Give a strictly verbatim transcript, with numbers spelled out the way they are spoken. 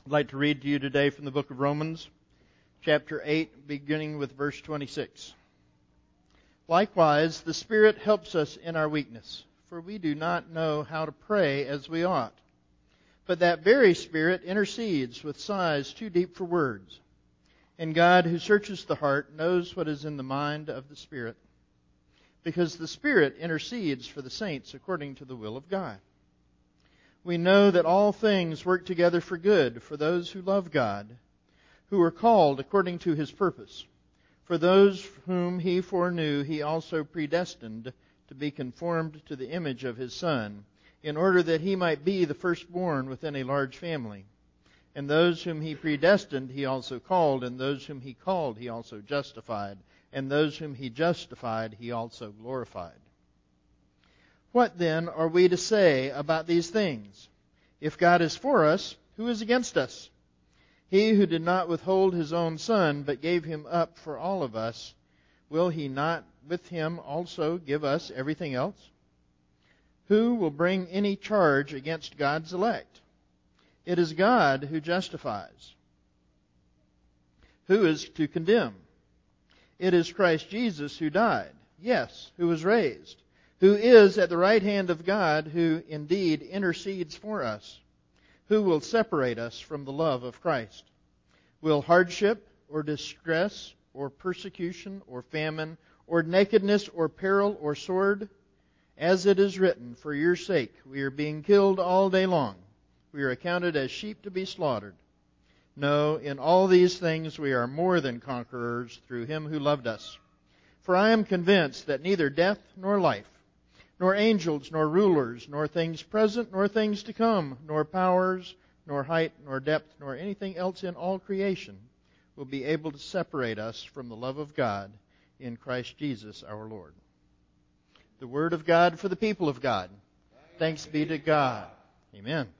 I'd like to read to you today from the book of Romans, chapter eight, beginning with verse twenty-six. Likewise, the Spirit helps us in our weakness, for we do not know how to pray as we ought. But that very Spirit intercedes with sighs too deep for words. And God, who searches the heart, knows what is in the mind of the Spirit, because the Spirit intercedes for the saints according to the will of God. We know that all things work together for good for those who love God, who are called according to His purpose. For those whom He foreknew, He also predestined to be conformed to the image of His Son, in order that He might be the firstborn within a large family. And those whom He predestined, He also called, and those whom He called, He also justified, and those whom He justified, He also glorified. What then are we to say about these things? If God is for us, who is against us? He who did not withhold His own Son, but gave Him up for all of us, will He not with Him also give us everything else? Who will bring any charge against God's elect? It is God who justifies. Who is to condemn? It is Christ Jesus who died, yes, who was raised, who is at the right hand of God, who indeed intercedes for us. Who will separate us from the love of Christ? Will hardship or distress or persecution or famine or nakedness or peril or sword? As it is written, for your sake we are being killed all day long. We are accounted as sheep to be slaughtered. No, in all these things we are more than conquerors through Him who loved us. For I am convinced that neither death nor life, nor angels, nor rulers, nor things present, nor things to come, nor powers, nor height, nor depth, nor anything else in all creation will be able to separate us from the love of God in Christ Jesus our Lord. The Word of God for the people of God. Thanks be to God. Amen.